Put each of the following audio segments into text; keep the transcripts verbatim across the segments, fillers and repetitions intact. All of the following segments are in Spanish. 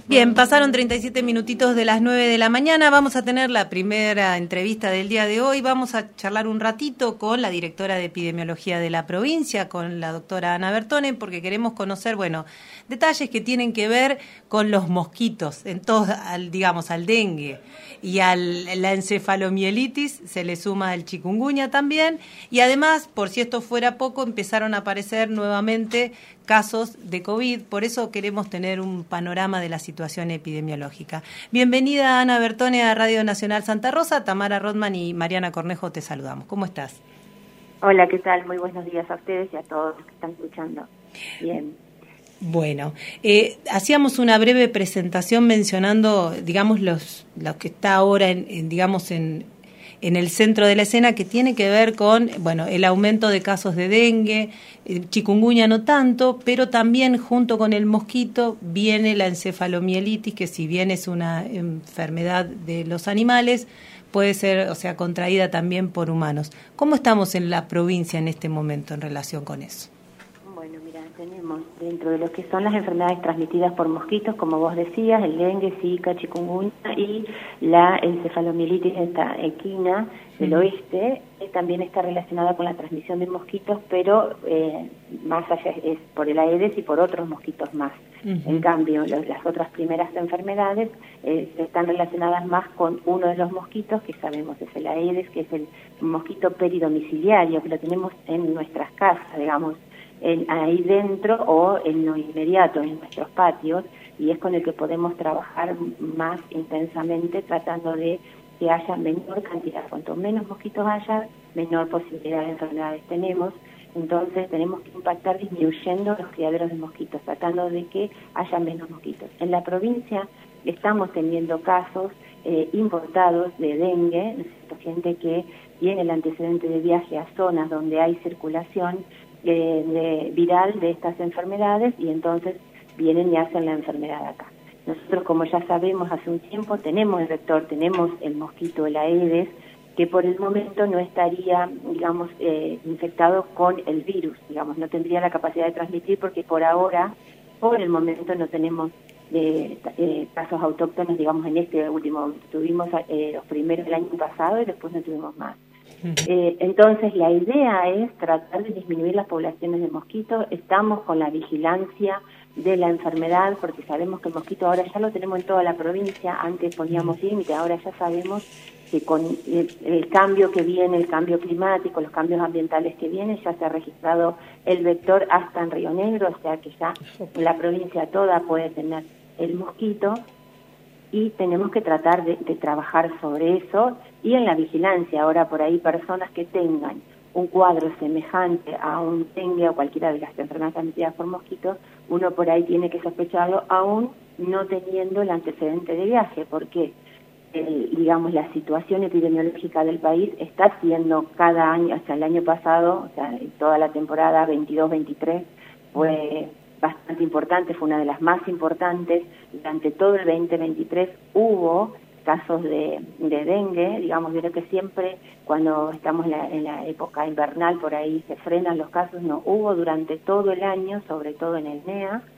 Bien, pasaron treinta y siete minutitos de las nueve de la mañana. Vamos a tener la primera entrevista del día de hoy. Vamos a charlar un ratito con la directora de epidemiología de la provincia, con la doctora Ana Bertone, porque queremos conocer, bueno, detalles que tienen que ver con los mosquitos, en todo, al, digamos, al dengue y a la encefalomielitis, se le suma el chikungunya también, y además, por si esto fuera poco, empezaron a aparecer nuevamente casos de COVID, por eso queremos tener un panorama de la situación epidemiológica. Bienvenida Ana Bertone a Radio Nacional Santa Rosa, Tamara Rodman y Mariana Cornejo te saludamos. ¿Cómo estás? Hola, ¿qué tal? Muy buenos días a ustedes y a todos los que están escuchando. Bien. Bueno, eh, hacíamos una breve presentación mencionando, digamos, los, los que está ahora, en, en digamos, en, en el centro de la escena, que tiene que ver con, bueno, el aumento de casos de dengue, eh, chikungunya no tanto, pero también junto con el mosquito viene la encefalomielitis, que si bien es una enfermedad de los animales, puede ser, o sea, contraída también por humanos. ¿Cómo estamos en la provincia en este momento en relación con eso? Bueno, mira, tenemos dentro de lo que son las enfermedades transmitidas por mosquitos, como vos decías, el dengue, zika, chikungunya y la encefalomielitis esta equina del uh-huh. oeste, que también está relacionada con la transmisión de mosquitos, pero eh, más allá es por el Aedes y por otros mosquitos más. Uh-huh. En cambio, los, las otras primeras enfermedades eh, están relacionadas más con uno de los mosquitos que sabemos es el Aedes, que es el mosquito peridomiciliario, que lo tenemos en nuestras casas, digamos, En, ahí dentro o en lo inmediato, en nuestros patios, y es con el que podemos trabajar más intensamente tratando de que haya menor cantidad. Cuanto menos mosquitos haya, menor posibilidad de enfermedades tenemos. Entonces tenemos que impactar disminuyendo los criaderos de mosquitos, tratando de que haya menos mosquitos. En la provincia estamos teniendo casos eh, importados de dengue, gente que tiene el antecedente de viaje a zonas donde hay circulación De, de viral de estas enfermedades y entonces vienen y hacen la enfermedad acá. Nosotros, como ya sabemos hace un tiempo, tenemos el vector, tenemos el mosquito, el Aedes, que por el momento no estaría, digamos, eh, infectado con el virus, digamos, no tendría la capacidad de transmitir porque por ahora, por el momento no tenemos eh, eh, casos autóctonos, digamos, en este último momento. Tuvimos eh, los primeros del año pasado y después no tuvimos más. Eh, entonces la idea es tratar de disminuir las poblaciones de mosquitos. Estamos con la vigilancia de la enfermedad porque sabemos que el mosquito ahora ya lo tenemos en toda la provincia, antes poníamos límite, ahora ya sabemos que con el, el cambio que viene, el cambio climático, los cambios ambientales que vienen, ya se ha registrado el vector hasta en Río Negro, o sea que ya la provincia toda puede tener el mosquito. Y tenemos que tratar de, de trabajar sobre eso y en la vigilancia. Ahora por ahí personas que tengan un cuadro semejante a un dengue o cualquiera de las enfermedades transmitidas por mosquitos, uno por ahí tiene que sospecharlo aún no teniendo el antecedente de viaje, porque el, digamos la situación epidemiológica del país está siendo cada año, hasta el año pasado, o sea, toda la temporada veintidós veintitrés fue bastante importante, fue una de las más importantes. Durante todo el veinte veintitrés hubo casos de, de dengue, digamos, yo creo que siempre cuando estamos en la, en la época invernal por ahí se frenan los casos, no hubo durante todo el año, sobre todo en el N E A,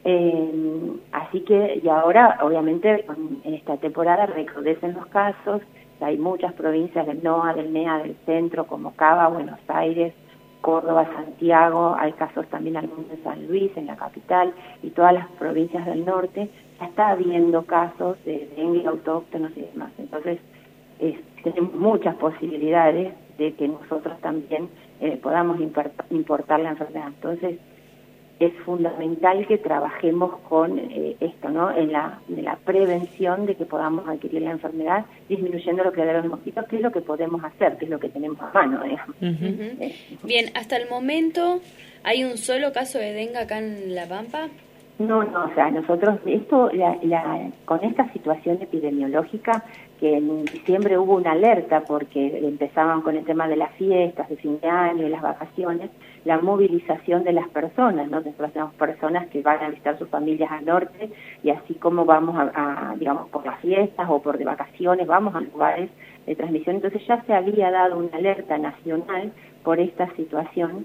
eh, así que y ahora obviamente en esta temporada recrudecen los casos, hay muchas provincias del N O A, del N E A, del centro, como Cava, Buenos Aires, Córdoba, Santiago, hay casos también algunos en San Luis, en la capital, y todas las provincias del norte, ya está habiendo casos de dengue autóctonos y demás. Entonces, eh, tenemos muchas posibilidades de que nosotros también eh, podamos importar la enfermedad. Entonces, es fundamental que trabajemos con eh, esto, ¿no? En la, en la prevención de que podamos adquirir la enfermedad, disminuyendo los criaderos de mosquitos, que es lo que podemos hacer, que es lo que tenemos a mano, digamos. Uh-huh. Eh, Bien, hasta el momento, ¿hay un solo caso de dengue acá en La Pampa? No, no, o sea, nosotros, esto, la, la, con esta situación epidemiológica, que en diciembre hubo una alerta porque empezaban con el tema de las fiestas, de fin de año y las vacaciones, la movilización de las personas, ¿no? Nosotros tenemos personas que van a visitar sus familias al norte y así como vamos a, a digamos, por las fiestas o por de vacaciones, vamos a lugares de transmisión. Entonces ya se había dado una alerta nacional por esta situación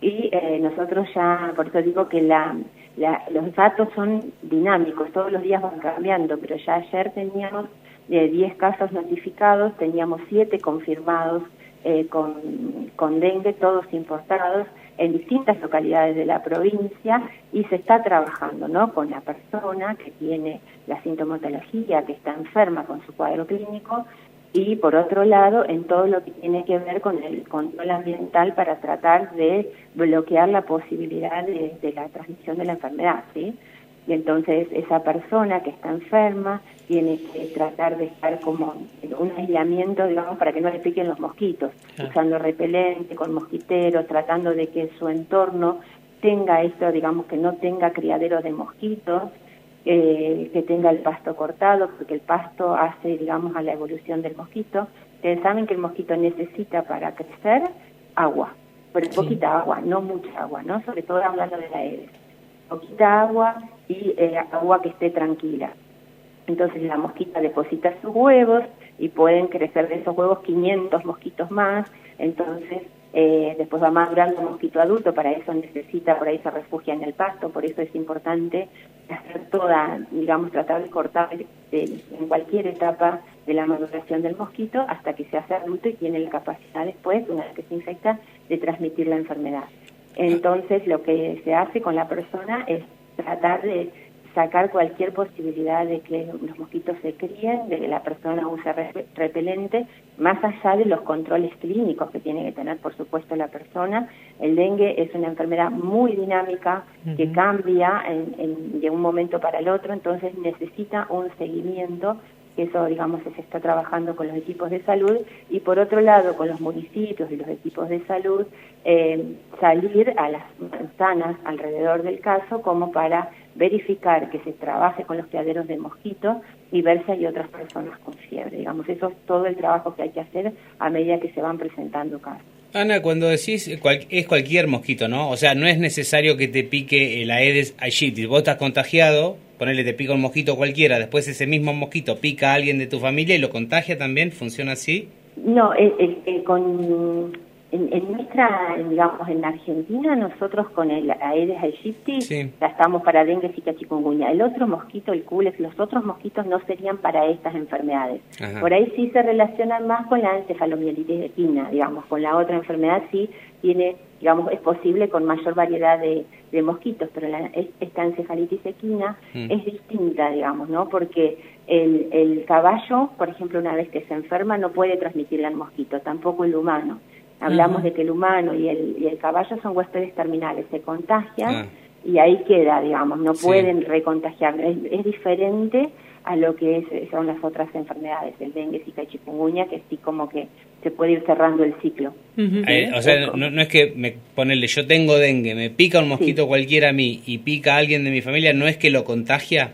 y eh, nosotros ya, por eso digo que la, la, los datos son dinámicos, todos los días van cambiando, pero ya ayer teníamos de diez casos notificados, teníamos siete confirmados eh, con, con dengue, todos importados, en distintas localidades de la provincia, y se está trabajando, ¿no?, con la persona que tiene la sintomatología, que está enferma con su cuadro clínico, y por otro lado en todo lo que tiene que ver con el control ambiental para tratar de bloquear la posibilidad de, de la transmisión de la enfermedad, ¿sí? Y entonces esa persona que está enferma tiene que tratar de estar como en un aislamiento, digamos, para que no le piquen los mosquitos, ah. usando repelente, con mosquiteros, tratando de que su entorno tenga esto, digamos, que no tenga criaderos de mosquitos, eh, que tenga el pasto cortado, porque el pasto hace, digamos, a la evolución del mosquito. Ustedes saben que el mosquito necesita para crecer agua, pero sí. poquita agua, no mucha agua, ¿no? Sobre todo hablando de la Aedes. Poquita agua y eh, agua que esté tranquila. Entonces la mosquita deposita sus huevos y pueden crecer de esos huevos quinientos mosquitos más, entonces eh, después va madurando el mosquito adulto, para eso necesita, por ahí se refugia en el pasto, por eso es importante hacer toda, digamos, tratar de cortar eh, en cualquier etapa de la maduración del mosquito hasta que se hace adulto y tiene la capacidad después, una vez que se infecta, de transmitir la enfermedad. Entonces lo que se hace con la persona es tratar de sacar cualquier posibilidad de que los mosquitos se críen, de que la persona use repelente, más allá de los controles clínicos que tiene que tener, por supuesto, la persona. El dengue es una enfermedad muy dinámica, uh-huh. que cambia en, en, de un momento para el otro, entonces necesita un seguimiento. Eso, digamos, se está trabajando con los equipos de salud, y por otro lado, con los municipios y los equipos de salud, eh, salir a las manzanas alrededor del caso como para verificar que se trabaje con los criaderos de mosquitos y ver si hay otras personas con fiebre. Digamos, eso es todo el trabajo que hay que hacer a medida que se van presentando casos. Ana, cuando decís cual, es cualquier mosquito, ¿no? O sea, no es necesario que te pique el Aedes aegypti. Vos estás contagiado, ponele, te pica un mosquito cualquiera, después ese mismo mosquito pica a alguien de tu familia y lo contagia también, ¿funciona así? No, el, el, el, con, en, en nuestra, digamos, en Argentina, nosotros con el Aedes aegypti sí. ya estamos para dengue, zika, chikungunya. El otro mosquito, el Culex, los otros mosquitos no serían para estas enfermedades. Ajá. Por ahí sí se relacionan más con la encefalomielitis equina, digamos, con la otra enfermedad sí tiene, digamos, es posible con mayor variedad de, de mosquitos, pero la, esta encefalitis equina mm. es distinta, digamos, ¿no? Porque el, el caballo, por ejemplo, una vez que se enferma, no puede transmitirle al mosquito, tampoco el humano. Hablamos uh-huh. de que el humano y el, y el caballo son huéspedes terminales, se contagian uh. y ahí queda, digamos, no sí. pueden recontagiar. Es, es diferente a lo que es, son las otras enfermedades, el dengue, zika y chikungunya, que sí como que se puede ir cerrando el ciclo. Uh-huh. Eh, o sea, no, no es que me ponerle, yo tengo dengue, me pica un mosquito sí. cualquiera a mí y pica a alguien de mi familia, ¿no es que lo contagia?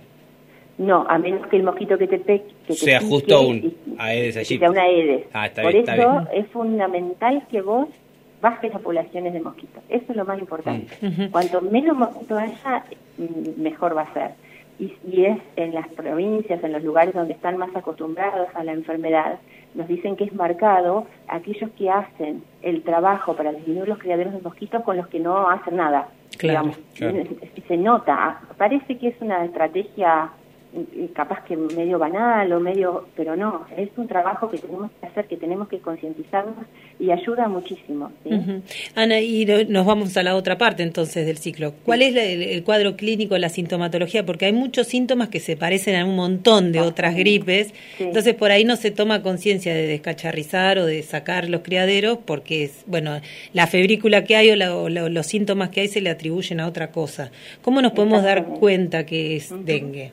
No, a menos que el mosquito que te pegue que sea te justo un Aedes aegypti. Sea una Aedes. Ah, está Por bien, eso está bien. es fundamental que vos bajes las poblaciones de mosquitos. Eso es lo más importante. Uh-huh. Cuanto menos mosquitos haya, mejor va a ser. Y si es en las provincias, en los lugares donde están más acostumbrados a la enfermedad, nos dicen que es marcado aquellos que hacen el trabajo para disminuir los criaderos de mosquitos con los que no hacen nada. Claro, digamos, claro. Se nota. Parece que es una estrategia capaz que medio banal o medio, pero no, es un trabajo que tenemos que hacer, que tenemos que concientizarnos y ayuda muchísimo, ¿sí? Uh-huh. Ana, y nos vamos a la otra parte entonces del ciclo. ¿Cuál sí. es la, el, el cuadro clínico, la sintomatología? Porque hay muchos síntomas que se parecen a un montón de otras gripes, sí. entonces por ahí no se toma conciencia de descacharrizar o de sacar los criaderos porque, es, bueno, la febrícula que hay o, la, o la, los síntomas que hay se le atribuyen a otra cosa. ¿Cómo nos podemos dar cuenta que es uh-huh. dengue?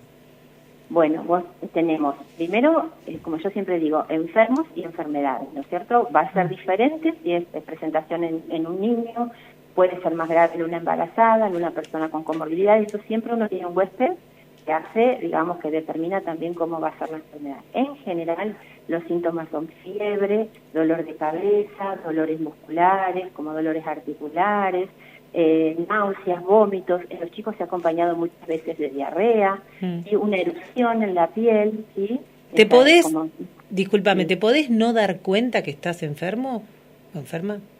Bueno, vos tenemos, primero, eh, como yo siempre digo, enfermos y enfermedades, ¿no es cierto? Va a ser diferente si es presentación en, en un niño, puede ser más grave en una embarazada, en una persona con comorbilidad, y eso siempre uno tiene un huésped que hace, digamos, que determina también cómo va a ser la enfermedad. En general, los síntomas son fiebre, dolor de cabeza, dolores musculares, como dolores articulares, Eh, náuseas, vómitos. En los chicos se ha acompañado muchas veces de diarrea mm. y una erupción en la piel, ¿sí? ¿Te Está podés, como... discúlpame, sí. ¿te podés no dar cuenta que estás enfermo o enferma?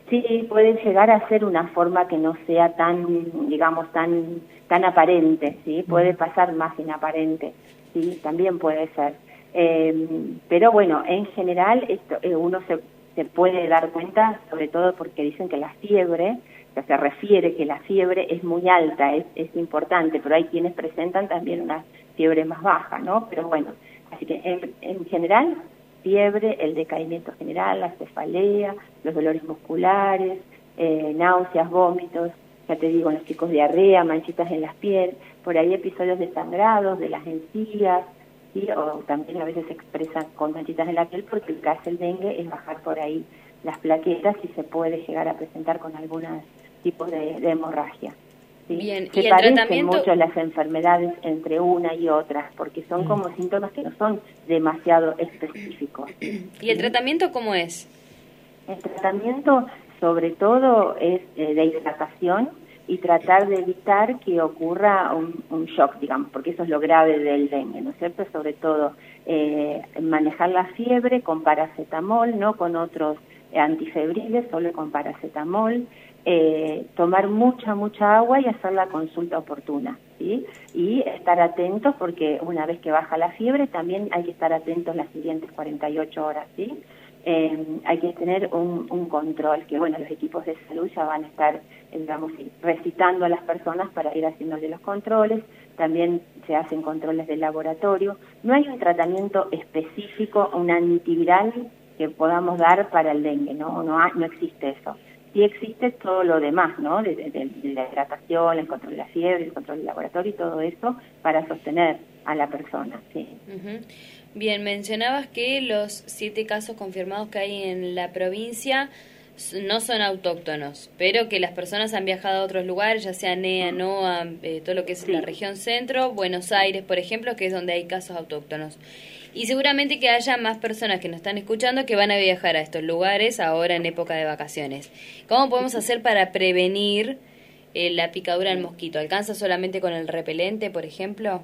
Sí, puede llegar a ser una forma que no sea tan, digamos, tan tan aparente, ¿sí? Puede pasar más inaparente, ¿sí? También puede ser. Eh, pero bueno, en general esto eh, uno se, se puede dar cuenta, sobre todo porque dicen que la fiebre, o sea, se refiere que la fiebre es muy alta, es, es importante, pero hay quienes presentan también una fiebre más baja, ¿no? Pero bueno, así que en, en general, fiebre, el decaimiento general, la cefalea, los dolores musculares, eh, náuseas, vómitos, ya te digo, en los chicos diarrea, manchitas en las pieles, por ahí episodios de sangrados de las encías, ¿sí? O también a veces se expresan con manchitas en la piel porque el que hace el dengue es bajar por ahí las plaquetas y se puede llegar a presentar con algunos tipos de, de hemorragia. ¿Sí? Bien, se ¿y el parecen tratamiento? mucho las enfermedades entre una y otra porque son como síntomas que no son demasiado específicos. ¿Y el tratamiento cómo es? El tratamiento sobre todo es eh, de hidratación y tratar de evitar que ocurra un, un shock, digamos, porque eso es lo grave del dengue, ¿no es cierto? Sobre todo eh, manejar la fiebre con paracetamol, no con otros eh, antifebriles, solo con paracetamol, eh, tomar mucha, mucha agua y hacer la consulta oportuna, ¿sí? Y estar atentos porque una vez que baja la fiebre también hay que estar atentos las siguientes cuarenta y ocho horas, ¿sí? Eh, hay que tener un, un control, que bueno, los equipos de salud ya van a estar, digamos, recitando a las personas para ir haciéndole los controles, también se hacen controles de laboratorio. No hay un tratamiento específico, un antiviral que podamos dar para el dengue, no, no, hay, no existe eso. Sí existe todo lo demás, ¿no? De, de, de la hidratación, el control de la fiebre, el control del laboratorio y todo eso para sostener a la persona, sí. Uh-huh. Bien, mencionabas que los siete casos confirmados que hay en la provincia no son autóctonos, pero que las personas han viajado a otros lugares, ya sea NEA, NOA, eh, todo lo que es sí. La región centro, Buenos Aires, por ejemplo, que es donde hay casos autóctonos. Y seguramente que haya más personas que nos están escuchando que van a viajar a estos lugares ahora en época de vacaciones. ¿Cómo podemos hacer para prevenir eh, la picadura del mosquito? ¿Alcanza solamente con el repelente, por ejemplo?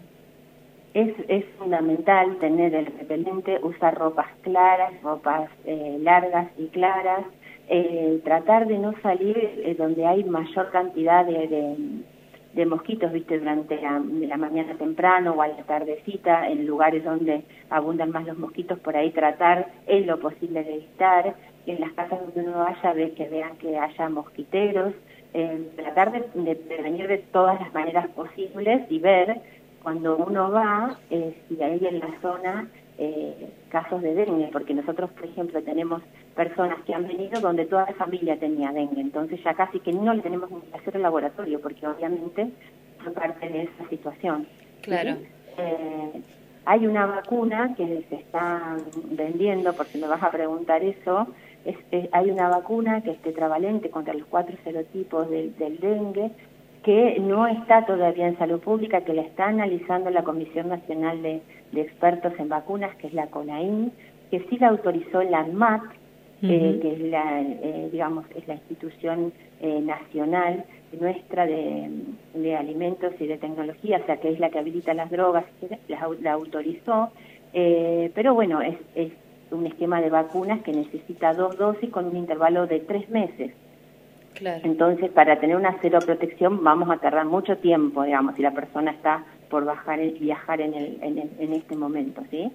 Es, es fundamental tener el repelente, usar ropas claras, ropas eh, largas y claras, eh, tratar de no salir eh, donde hay mayor cantidad de, de, de mosquitos, viste, durante la, de la mañana temprano o a la tardecita, en lugares donde abundan más los mosquitos, por ahí tratar en lo posible de evitar, en las casas donde uno vaya, ve, que vean que haya mosquiteros, eh, tratar de, de prevenir de todas las maneras posibles y ver cuando uno va, eh, si hay en la zona eh, casos de dengue, porque nosotros, por ejemplo, tenemos personas que han venido donde toda la familia tenía dengue, entonces ya casi que no le tenemos que hacer el laboratorio, porque obviamente fue parte de esa situación. Claro. ¿Sí? Eh, hay una vacuna que se está vendiendo, porque me vas a preguntar eso, es, es, hay una vacuna que es tetravalente contra los cuatro serotipos del, del dengue, que no está todavía en salud pública, que la está analizando la Comisión Nacional de, de Expertos en Vacunas, que es la CONAIN, que sí la autorizó la ANMAT, uh-huh. eh, que es la, eh, digamos, es la institución eh, nacional nuestra de, de alimentos y de tecnología, o sea, que es la que habilita las drogas, la, la autorizó, eh, pero bueno, es, es un esquema de vacunas que necesita dos dosis con un intervalo de tres meses. Claro. Entonces, para tener una seroprotección vamos a tardar mucho tiempo, digamos, si la persona está por bajar el, viajar en, el, en, el, en este momento, ¿sí?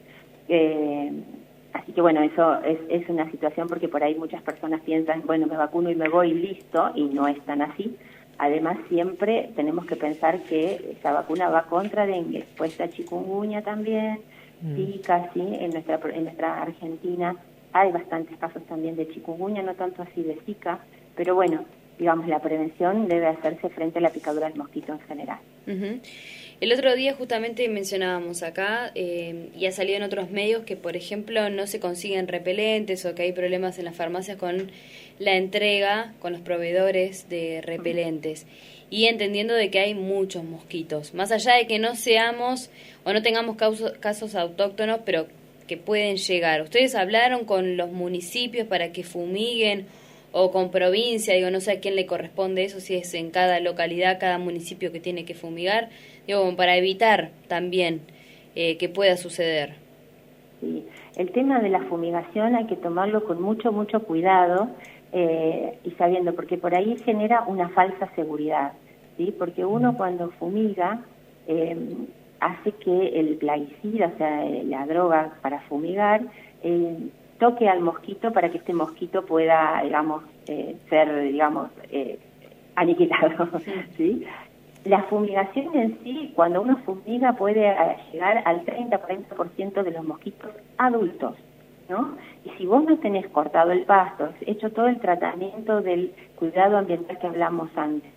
Eh, así que, bueno, eso es, es una situación porque por ahí muchas personas piensan, bueno, me vacuno y me voy y listo, y no es tan así. Además, siempre tenemos que pensar que esa vacuna va contra dengue, después está chikungunya también, mm. Zika, ¿sí? En nuestra, en nuestra Argentina hay bastantes casos también de chikungunya, no tanto así de Zika, pero bueno, digamos, la prevención debe hacerse frente a la picadura del mosquito en general. Uh-huh. El otro día justamente mencionábamos acá, eh, y ha salido en otros medios, que por ejemplo no se consiguen repelentes o que hay problemas en las farmacias con la entrega, con los proveedores de repelentes. Uh-huh. Y entendiendo de que hay muchos mosquitos, más allá de que no seamos o no tengamos casos, casos autóctonos, pero que pueden llegar. ¿Ustedes hablaron con los municipios para que fumiguen o con provincia? Digo, no sé a quién le corresponde eso, si es en cada localidad, cada municipio que tiene que fumigar, digo, para evitar también eh, que pueda suceder. Sí, el tema de la fumigación hay que tomarlo con mucho, mucho cuidado, eh, y sabiendo, porque por ahí genera una falsa seguridad, ¿sí? Porque uno cuando fumiga eh, hace que el plaguicida, o sea, la droga para fumigar, eh, toque al mosquito para que este mosquito pueda, digamos, eh, ser, digamos, eh, aniquilado, ¿sí? La fumigación en sí, cuando uno fumiga, puede llegar al treinta a cuarenta por ciento de los mosquitos adultos, ¿no? Y si vos no tenés cortado el pasto, hecho todo el tratamiento del cuidado ambiental que hablamos antes,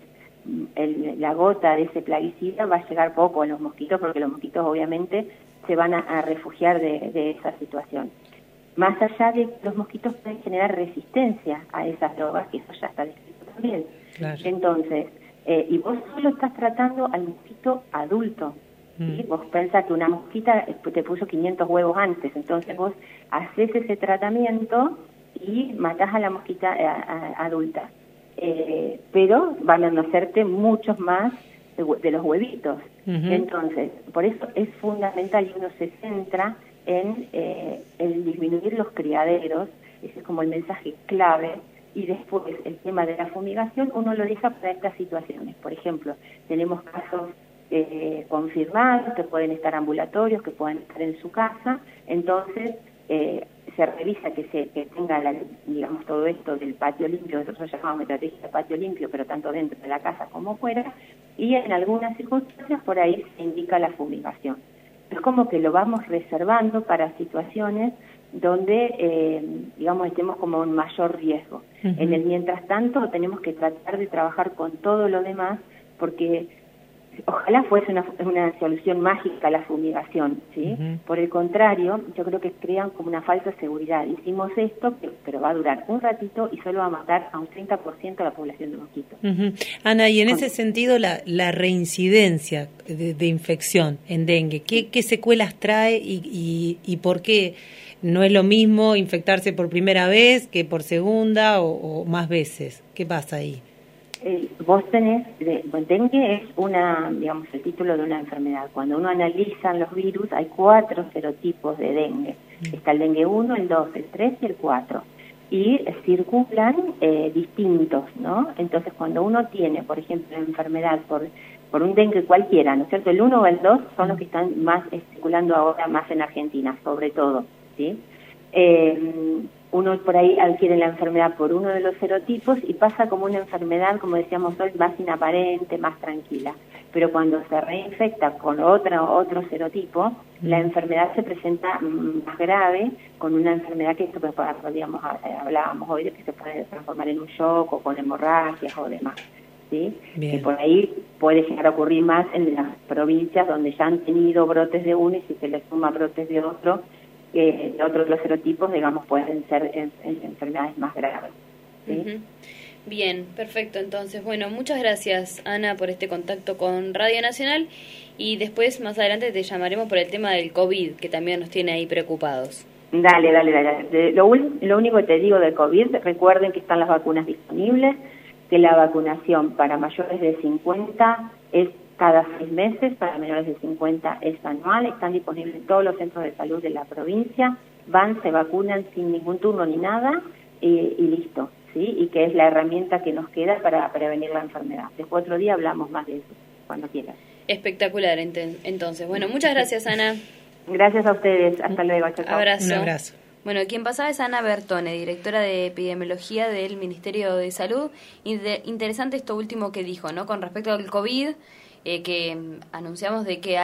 el, la gota de ese plaguicida va a llegar poco a los mosquitos, porque los mosquitos obviamente se van a, a refugiar de, de esa situación. Más allá de que los mosquitos pueden generar resistencia a esas drogas, que eso ya está descrito también. Claro. Entonces, eh, y vos solo estás tratando al mosquito adulto. ¿Sí? Vos pensás que una mosquita te puso quinientos huevos antes, entonces vos haces ese tratamiento y matás a la mosquita a, a, adulta. Eh, pero van a nacerte muchos más de, de los huevitos. Uh-huh. Entonces, por eso es fundamental y uno se centra en eh, el disminuir los criaderos, ese es como el mensaje clave, y después el tema de la fumigación uno lo deja para estas situaciones. Por ejemplo, tenemos casos Eh, confirmados, que pueden estar ambulatorios, que pueden estar en su casa, entonces eh, se revisa que se que tenga, la, digamos, todo esto del patio limpio, nosotros llamamos estrategia de patio limpio, pero tanto dentro de la casa como fuera, y en algunas circunstancias por ahí se indica la fumigación. Es como que lo vamos reservando para situaciones donde, eh, digamos, estemos como en mayor riesgo. Uh-huh. En el mientras tanto tenemos que tratar de trabajar con todo lo demás, porque ojalá fuese una, una solución mágica la fumigación, ¿sí? Uh-huh. Por el contrario, yo creo que crean como una falsa seguridad. Hicimos esto, pero va a durar un ratito y solo va a matar a un treinta por ciento de la población de mosquitos. Uh-huh. Ana, y en Con... ese sentido, la, la reincidencia de, de infección en dengue, ¿qué, qué secuelas trae y, y, y por qué no es lo mismo infectarse por primera vez que por segunda o, o más veces? ¿Qué pasa ahí? Eh, vos tenés, de, bueno, dengue es una, digamos, el título de una enfermedad. Cuando uno analiza los virus, hay cuatro serotipos de dengue. Mm. Está el dengue uno, el dos, el tres y el cuatro. Y eh, circulan eh, distintos, ¿no? Entonces, cuando uno tiene, por ejemplo, una enfermedad por, por un dengue cualquiera, ¿no es cierto? El uno o el dos son los que están más eh, circulando ahora más en Argentina, sobre todo, ¿sí? Eh, uno por ahí adquiere la enfermedad por uno de los serotipos y pasa como una enfermedad, como decíamos hoy, más inaparente, más tranquila. Pero cuando se reinfecta con otro, otro serotipo, mm. la enfermedad se presenta más grave, con una enfermedad que esto, digamos, hablábamos hoy de que se puede transformar en un shock o con hemorragias o demás, ¿sí? Y por ahí puede llegar a ocurrir más en las provincias donde ya han tenido brotes de uno y si se les suma brotes de otro, que de otros los serotipos, digamos, pueden ser en, en enfermedades más graves, ¿sí? Uh-huh. Bien, perfecto. Entonces, bueno, muchas gracias, Ana, por este contacto con Radio Nacional, y después, más adelante, te llamaremos por el tema del COVID, que también nos tiene ahí preocupados. Dale, dale, dale. Lo, lo único que te digo del COVID, recuerden que están las vacunas disponibles, que la vacunación para mayores de cincuenta es cada seis meses, para menores de cincuenta es anual, están disponibles en todos los centros de salud de la provincia, van, se vacunan sin ningún turno ni nada y, y listo, ¿sí? Y que es la herramienta que nos queda para prevenir la enfermedad. Después otro día hablamos más de eso, cuando quieras. Espectacular, entonces. Bueno, muchas gracias, Ana. Gracias a ustedes, hasta luego. Chau, chau. Abrazo. Un abrazo. Bueno, quien pasaba es Ana Bertone, directora de Epidemiología del Ministerio de Salud. Interesante esto último que dijo, ¿no? Con respecto al COVID, eh, que anunciamos de que